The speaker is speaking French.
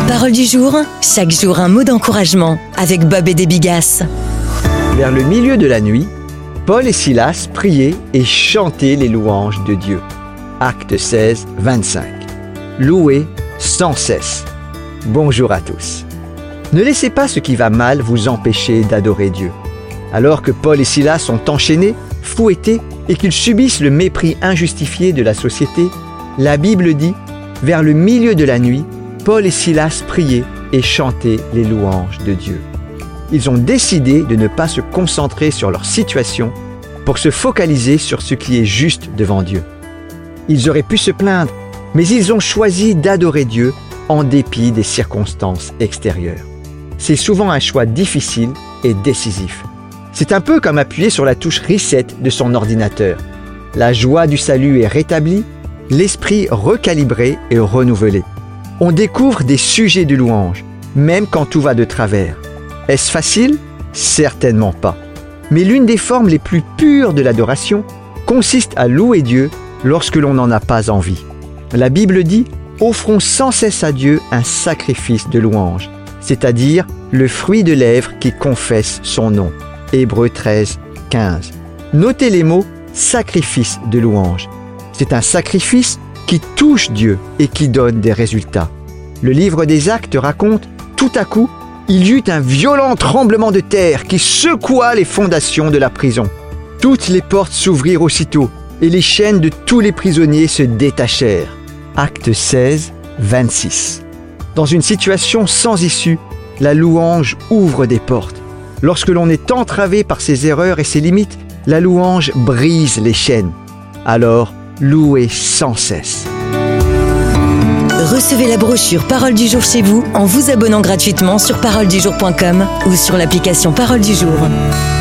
Parole du jour, chaque jour un mot d'encouragement avec Bob et des Bigas. Vers le milieu de la nuit, Paul et Silas priaient et chantaient les louanges de Dieu. Actes 16, 25. Louez sans cesse. Bonjour à tous. Ne laissez pas ce qui va mal vous empêcher d'adorer Dieu. Alors que Paul et Silas sont enchaînés, fouettés et qu'ils subissent le mépris injustifié de la société, la Bible dit « Vers le milieu de la nuit, Paul et Silas priaient et chantaient les louanges de Dieu. » Ils ont décidé de ne pas se concentrer sur leur situation pour se focaliser sur ce qui est juste devant Dieu. Ils auraient pu se plaindre, mais ils ont choisi d'adorer Dieu en dépit des circonstances extérieures. C'est souvent un choix difficile et décisif. C'est un peu comme appuyer sur la touche reset de son ordinateur. La joie du salut est rétablie, l'esprit recalibré et renouvelé. On découvre des sujets de louange, même quand tout va de travers. Est-ce facile? Certainement pas. Mais l'une des formes les plus pures de l'adoration consiste à louer Dieu lorsque l'on n'en a pas envie. La Bible dit « Offrons sans cesse à Dieu un sacrifice de louange », c'est-à-dire le fruit de lèvres qui confesse son nom. Hébreux 13, 15. Notez les mots « sacrifice de louange ». C'est un sacrifice qui touche Dieu et qui donne des résultats. Le livre des Actes raconte « Tout à coup, il y eut un violent tremblement de terre qui secoua les fondations de la prison. Toutes les portes s'ouvrirent aussitôt et les chaînes de tous les prisonniers se détachèrent. » Acte 16, 26. Dans une situation sans issue, la louange ouvre des portes. Lorsque l'on est entravé par ses erreurs et ses limites, la louange brise les chaînes. Alors, louez sans cesse. Recevez la brochure Parole du jour chez vous en vous abonnant gratuitement sur paroledujour.com ou sur l'application Parole du jour.